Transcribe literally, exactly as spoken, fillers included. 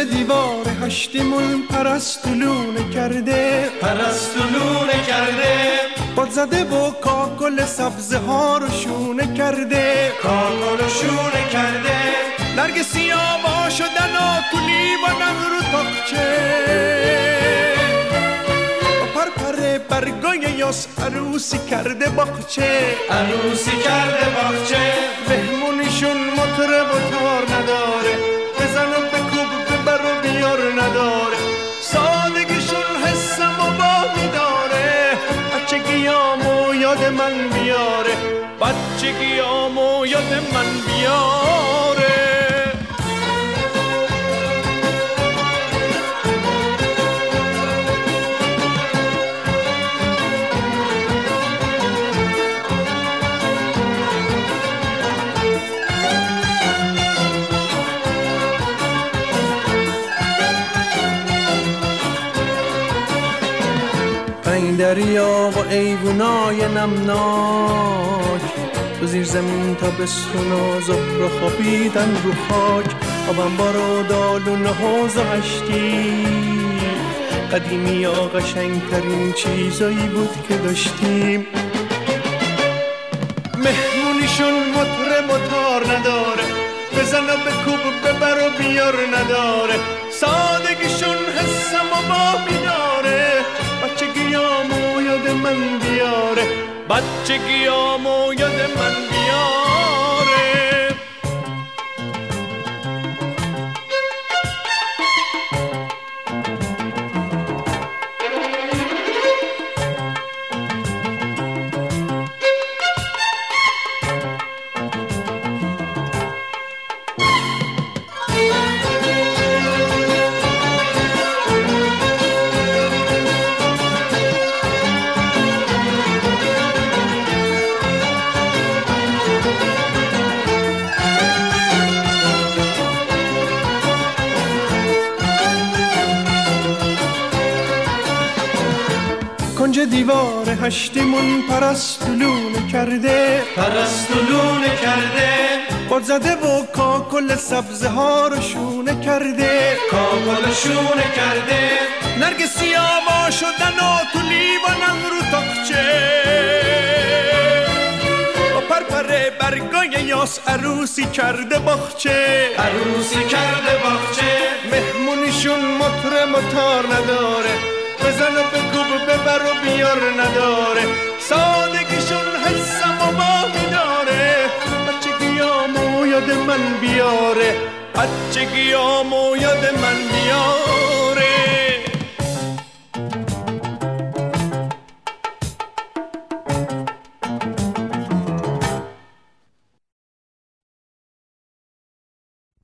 دیوار هشتیمون پرستولونه کرده پرستولونه کرده باد زده و کاکل سبزه ها رو شونه کرده کاکل رو شونه کرده نرگسی آبا شدن و تولی بانم رو تاقچه و پرپر برگای یاس عروسی کرده باغچه عروسی کرده باغچه مهمونیشون مطرب و تار نداره بزن و بکوب ببر و بیار نداره سادگیشون حسم و باقی داره بچگیامو یاد من بیاره بچگیامو یاد من بیاره این دریا و ایوونای نمناک تو زیر زمین تا بستون و زهر خوابیدن رو خاک آبم بارو دالونه ها زشتی قدیمی یا قشنگترین چیزایی بود که داشتیم مهمونیشون مطرب و تار نداره بزن و بکوب ببر و بیار نداره سادگیشون حسم و باقی داره بچگیامو یاد من بیاره بچگیامو یاد من بیاره کنج دیوار هشتیمون پرستولونه کرده پرستولونه کرده باد زده و کاکل سبزه ها رو شونه کرده کاکل شونه کرده نرگسی آبا شدن و تو لیوانم رو تاقچه و پرپر برگای یاس عروسی کرده باغچه عروسی کرده باغچه مهمونیشون مطرب و تار نداره بزن و بکوب ببر و بیار نداره سادگیشون حسم و باقی داره بچگیامو یاد من بیاره بچگیامو یاد من بیاره